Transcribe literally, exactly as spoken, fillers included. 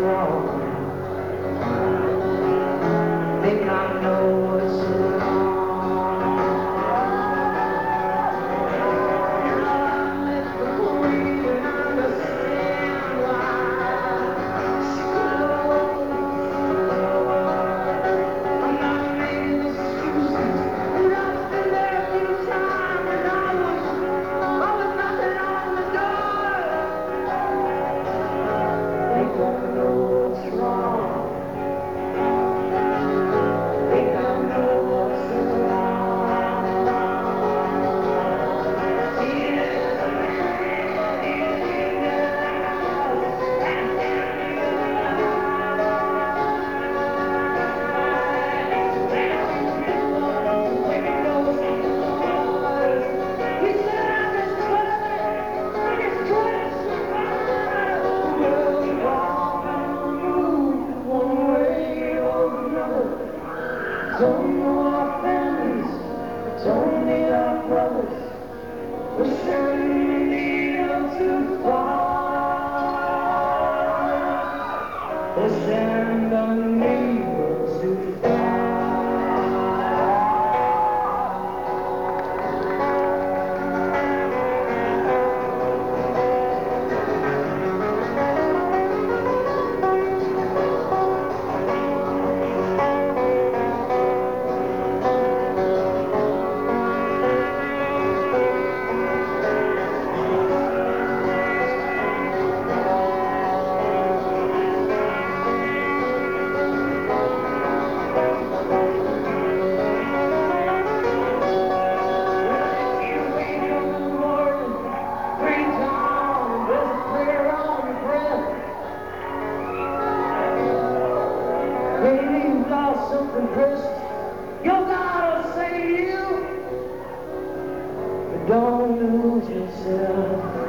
wrong. Think I know what's wrong. Let the queen understand why she goes. I'm not making excuses. I've been there a few times and I was, I was knocking on the door. They don't know what's wrong. They don't know what's wrong. Tears in the he said I'm his brother, I'm his grandson. We'll walk and move one way or another. Don't know our families, don't need our brothers. We're sending the needle too far. We're sending the needle too far. Maybe you've lost something precious, your God will save you, but don't lose yourself.